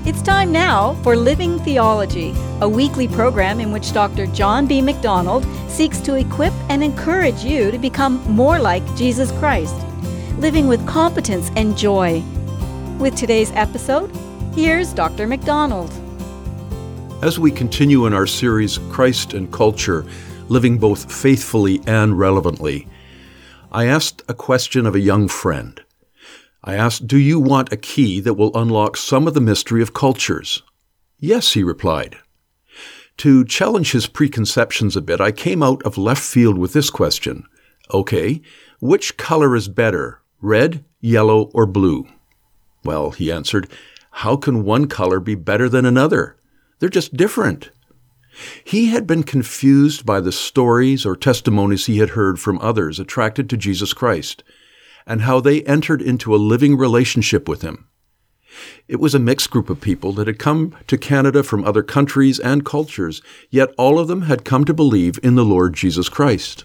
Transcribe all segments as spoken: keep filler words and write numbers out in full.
It's time now for Living Theology, a weekly program in which Doctor John B. MacDonald seeks to equip and encourage you to become more like Jesus Christ, living with competence and joy. With today's episode, here's Doctor MacDonald. As we continue in our series, Christ and Culture, Living Both Faithfully and Relevantly, I asked a question of a young friend. I asked, do you want a key that will unlock some of the mystery of cultures? Yes, he replied. To challenge his preconceptions a bit, I came out of left field with this question. Okay, which color is better, red, yellow, or blue? Well, he answered, how can one color be better than another? They're just different. He had been confused by the stories or testimonies he had heard from others attracted to Jesus Christ, and how they entered into a living relationship with him. It was a mixed group of people that had come to Canada from other countries and cultures, yet all of them had come to believe in the Lord Jesus Christ.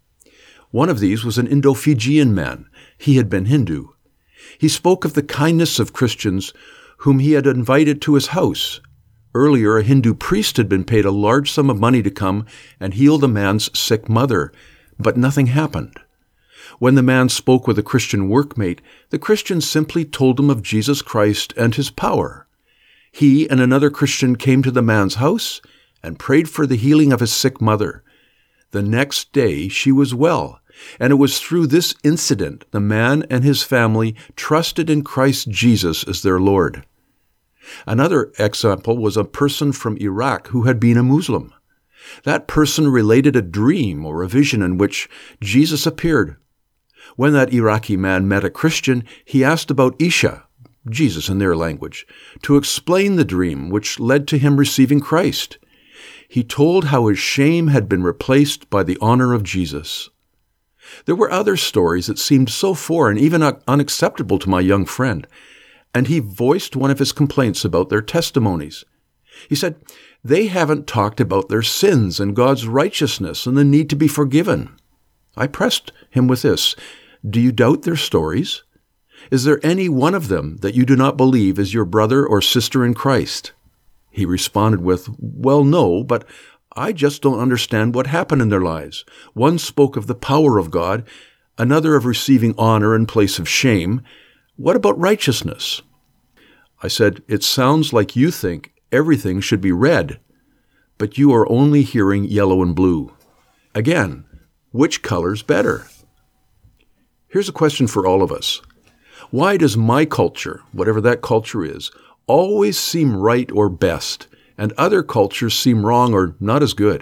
One of these was an Indo-Fijian man. He had been Hindu. He spoke of the kindness of Christians whom he had invited to his house. Earlier, a Hindu priest had been paid a large sum of money to come and heal the man's sick mother, but nothing happened. When the man spoke with a Christian workmate, the Christian simply told him of Jesus Christ and his power. He and another Christian came to the man's house and prayed for the healing of his sick mother. The next day she was well, and it was through this incident the man and his family trusted in Christ Jesus as their Lord. Another example was a person from Iraq who had been a Muslim. That person related a dream or a vision in which Jesus appeared. When that Iraqi man met a Christian, he asked about Isha, Jesus in their language, to explain the dream which led to him receiving Christ. He told how his shame had been replaced by the honor of Jesus. There were other stories that seemed so foreign, even unacceptable to my young friend, and he voiced one of his complaints about their testimonies. He said, they haven't talked about their sins and God's righteousness and the need to be forgiven. I pressed him with this. Do you doubt their stories? Is there any one of them that you do not believe is your brother or sister in Christ? He responded with, well, no, but I just don't understand what happened in their lives. One spoke of the power of God, another of receiving honor in place of shame. What about righteousness? I said, it sounds like you think everything should be red, but you are only hearing yellow and blue. Again, which color's better? Here's a question for all of us. Why does my culture, whatever that culture is, always seem right or best, and other cultures seem wrong or not as good?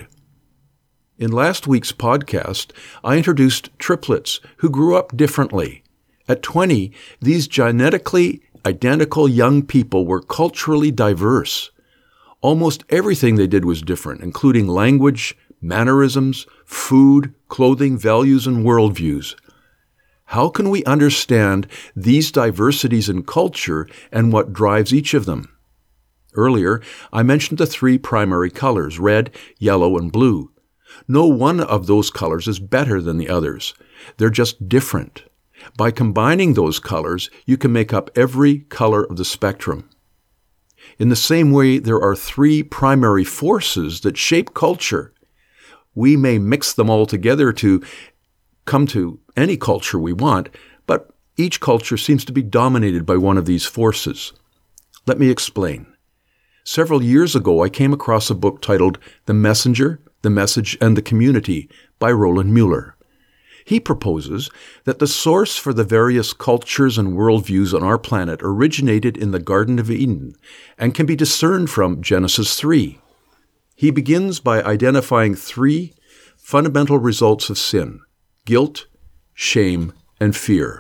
In last week's podcast, I introduced triplets who grew up differently. At twenty, these genetically identical young people were culturally diverse. Almost everything they did was different, including language, mannerisms, food, clothing, values, and worldviews. How can we understand these diversities in culture and what drives each of them? Earlier, I mentioned the three primary colors, red, yellow, and blue. No one of those colors is better than the others. They're just different. By combining those colors, you can make up every color of the spectrum. In the same way, there are three primary forces that shape culture. We may mix them all together to come to any culture we want, but each culture seems to be dominated by one of these forces. Let me explain. Several years ago, I came across a book titled The Messenger, the Message, and the Community by Roland Muller. He proposes that the source for the various cultures and worldviews on our planet originated in the Garden of Eden and can be discerned from Genesis three. He begins by identifying three fundamental results of sin: guilt, shame, and fear.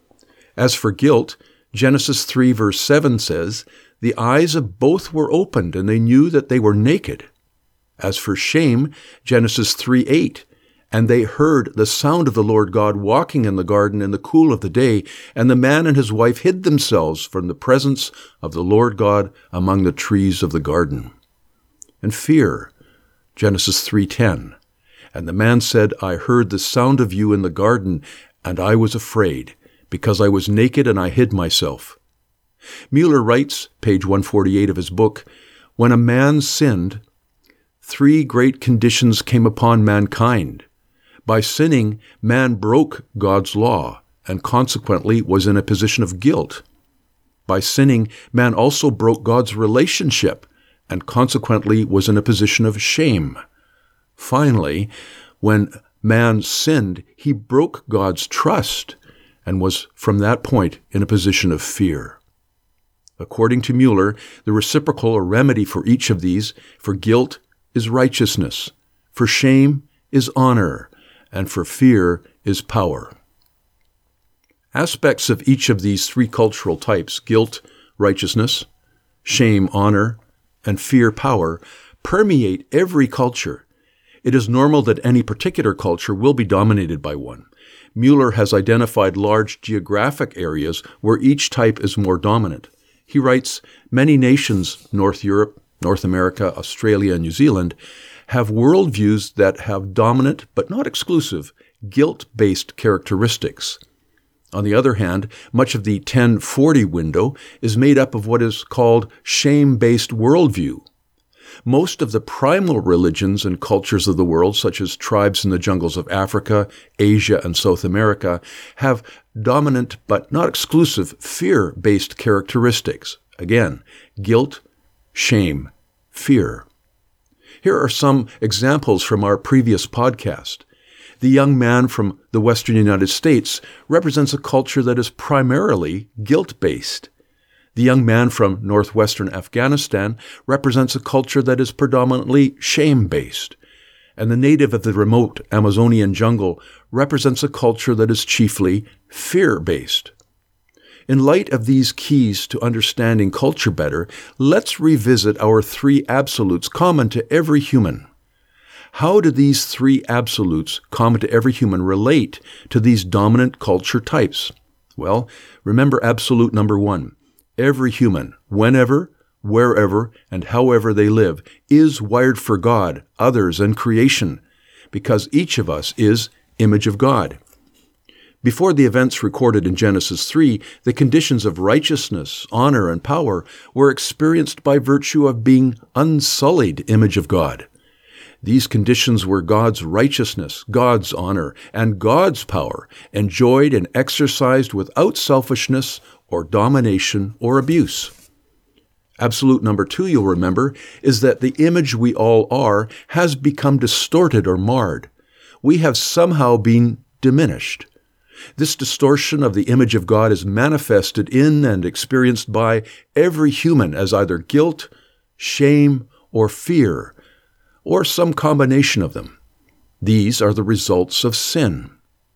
As for guilt, Genesis three verse seven says, the eyes of both were opened, and they knew that they were naked. As for shame, Genesis three eight, and they heard the sound of the Lord God walking in the garden in the cool of the day, and the man and his wife hid themselves from the presence of the Lord God among the trees of the garden. And fear, Genesis three ten, and the man said, I heard the sound of you in the garden, and I was afraid, because I was naked and I hid myself. Mueller writes, page one forty-eight of his book, "When a man sinned, three great conditions came upon mankind. By sinning, man broke God's law and consequently was in a position of guilt. By sinning, man also broke God's relationship and consequently was in a position of shame. Finally, when man sinned, he broke God's trust and was from that point in a position of fear." According to Mueller, the reciprocal or remedy for each of these, for guilt, is righteousness, for shame is honor, and for fear is power. Aspects of each of these three cultural types, guilt, righteousness, shame, honor, and fear, power, permeate every culture. It is normal that any particular culture will be dominated by one. Mueller has identified large geographic areas where each type is more dominant. He writes, "Many nations, North Europe, North America, Australia, and New Zealand, have worldviews that have dominant, but not exclusive, guilt-based characteristics. On the other hand, much of the ten forty window is made up of what is called shame-based worldview. Most of the primal religions and cultures of the world, such as tribes in the jungles of Africa, Asia, and South America, have dominant but not exclusive fear-based characteristics. Again, guilt, shame, fear. Here are some examples from our previous podcast. The young man from the Western United States represents a culture that is primarily guilt-based. The young man from northwestern Afghanistan represents a culture that is predominantly shame-based. And the native of the remote Amazonian jungle represents a culture that is chiefly fear-based. In light of these keys to understanding culture better, let's revisit our three absolutes common to every human. How do these three absolutes common to every human relate to these dominant culture types? Well, remember absolute number one. Every human, whenever, wherever, and however they live, is wired for God, others, and creation, because each of us is image of God. Before the events recorded in Genesis three, the conditions of righteousness, honor, and power were experienced by virtue of being unsullied image of God. These conditions were God's righteousness, God's honor, and God's power, enjoyed and exercised without selfishness or domination or abuse. Absolute number two, you'll remember, is that the image we all are has become distorted or marred. We have somehow been diminished. This distortion of the image of God is manifested in and experienced by every human as either guilt, shame, or fear, or some combination of them. These are the results of sin.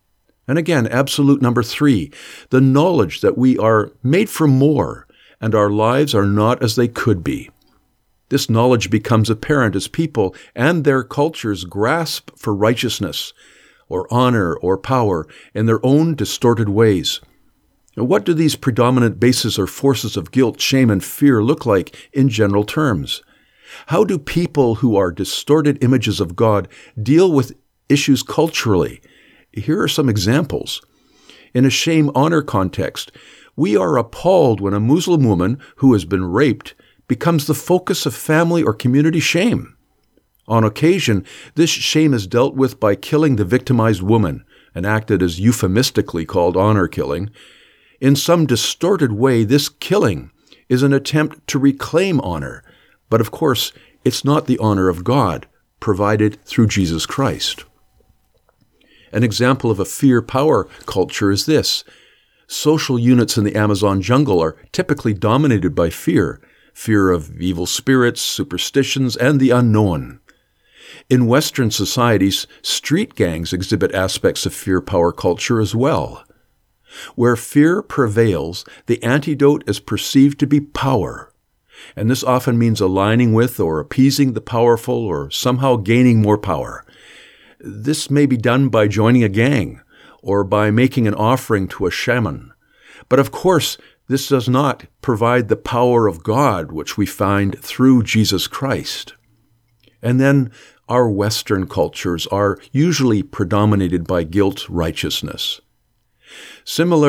And again, absolute number three, the knowledge that we are made for more and our lives are not as they could be. This knowledge becomes apparent as people and their cultures grasp for righteousness or honor or power in their own distorted ways. Now, what do these predominant bases or forces of guilt, shame, and fear look like in general terms? How do people who are distorted images of God deal with issues culturally? Here are some examples. In a shame-honor context, we are appalled when a Muslim woman who has been raped becomes the focus of family or community shame. On occasion, this shame is dealt with by killing the victimized woman, an act that is euphemistically called honor killing. In some distorted way, this killing is an attempt to reclaim honor, but of course, it's not the honor of God provided through Jesus Christ. An example of a fear-power culture is this. Social units in the Amazon jungle are typically dominated by fear, fear of evil spirits, superstitions, and the unknown. In Western societies, street gangs exhibit aspects of fear-power culture as well. Where fear prevails, the antidote is perceived to be power, and this often means aligning with or appeasing the powerful or somehow gaining more power. This may be done by joining a gang or by making an offering to a shaman. But of course, this does not provide the power of God, which we find through Jesus Christ. And then our Western cultures are usually predominated by guilt righteousness. Similarly,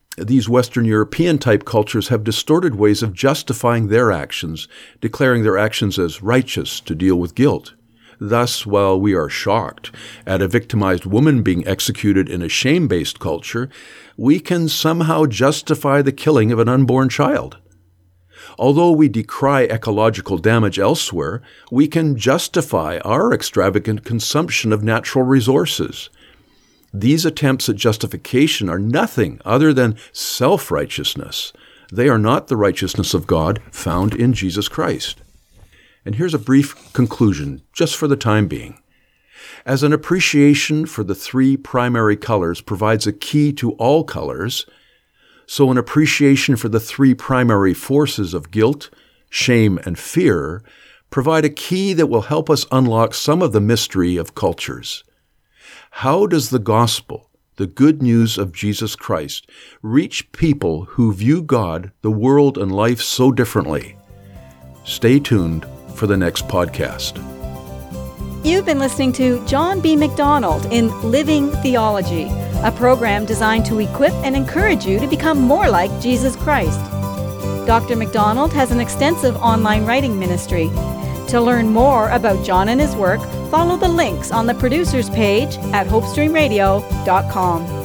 These Western European-type cultures have distorted ways of justifying their actions, declaring their actions as righteous to deal with guilt. Thus, while we are shocked at a victimized woman being executed in a shame-based culture, we can somehow justify the killing of an unborn child. Although we decry ecological damage elsewhere, we can justify our extravagant consumption of natural resources. These attempts at justification are nothing other than self-righteousness. They are not the righteousness of God found in Jesus Christ. And here's a brief conclusion, just for the time being. As an appreciation for the three primary colors provides a key to all colors, so an appreciation for the three primary forces of guilt, shame, and fear provide a key that will help us unlock some of the mystery of cultures. How does the gospel, the good news of Jesus Christ, reach people who view God, the world, and life so differently? Stay tuned for the next podcast. You've been listening to John B. McDonald in Living Theology, a program designed to equip and encourage you to become more like Jesus Christ. Doctor McDonald has an extensive online writing ministry. To learn more about John and his work, follow the links on the producer's page at hope stream radio dot com.